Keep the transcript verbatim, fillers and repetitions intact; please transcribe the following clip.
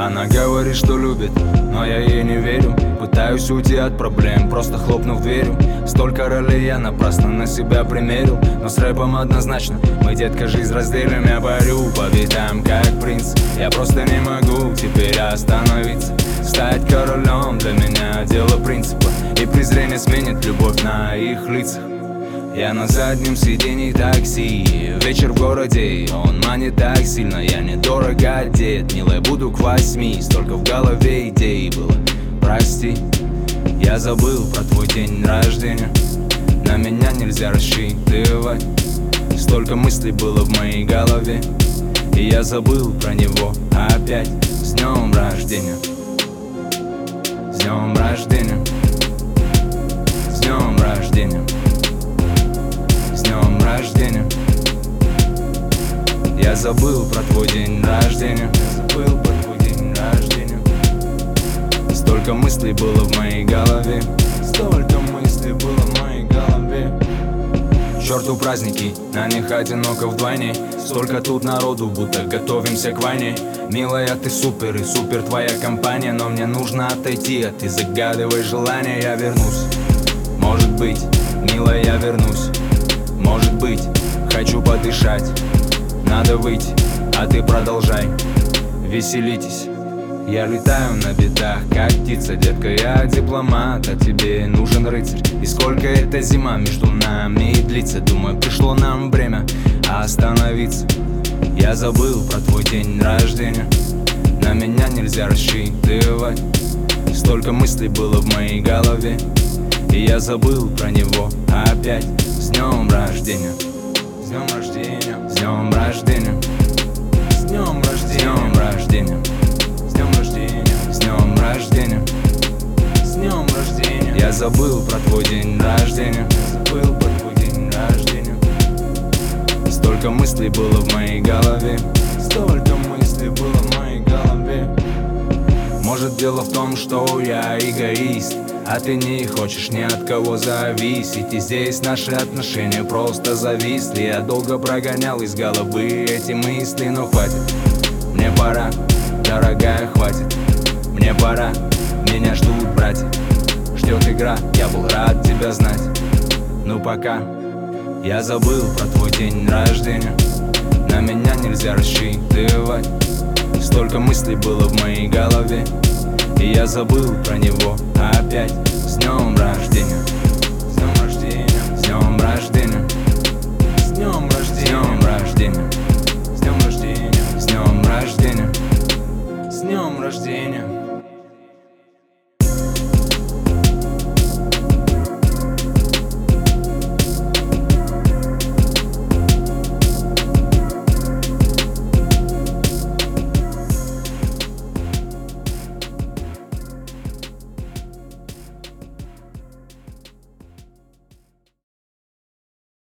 Она говорит, что любит, но я ей не верю. Пытаюсь уйти от проблем, просто хлопнув дверью. Столько ролей я напрасно на себя примерил, но с рэпом однозначно мы, детка, жизнь разделим. Я парю по битам, как принц. Я просто не могу теперь остановиться. Стать королем для меня дело принципа, и презрение сменит любовь на их лицах. Я на заднем сиденье такси, вечер в городе, он манит так сильно. Я недорого одет, милая, буду к восьми. Столько в голове идей было, прости. Я забыл про твой день рождения, на меня нельзя рассчитывать. Столько мыслей было в моей голове, и я забыл про него опять. С днем рождения, с днем рождения, с днем рождения, с днем рождения. Я забыл про твой день рождения, забыл про твой день рождения. Столько мыслей было в моей голове, столько мыслей было в моей голове. К черту праздники, на них одиноко вдвойне. Столько тут народу, будто готовимся к войне. Милая, ты супер и супер твоя компания, но мне нужно отойти, а ты загадывай желание. Я вернусь, может быть, милая, я вернусь. Может быть, хочу подышать, надо выйти, а ты продолжай. Веселитесь, я летаю на битах, как птица, детка, я дипломат, а тебе нужен рыцарь. И сколько эта зима между нами и длится, думаю, пришло нам время остановиться. Я забыл про твой день рождения, на меня нельзя рассчитывать. Столько мыслей было в моей голове, и я забыл про него опять. С днем рождения, с днем рождения, с днем рождения, с днем рождения, с днем рождения, с днем рождения, с днем рождения. Я забыл про твой день рождения, забыл про твой день рождения. Столько мыслей было в моей голове, столько мыслей было в моей голове. Может, дело в том, что я эгоист, а ты не хочешь ни от кого зависеть. И здесь наши отношения просто зависли. Я долго прогонял из головы эти мысли, но хватит, мне пора, дорогая, хватит. Мне пора, меня ждут братья, ждет игра, я был рад тебя знать. Ну пока, я забыл про твой день рождения, на меня нельзя рассчитывать. Столько мыслей было в моей голове, и я забыл про него опять. С днем рождения, с днем рождения, с днем рождения, с днем рождения, с днем рождения, с днем рождения, с днем рождения, с днем рождения.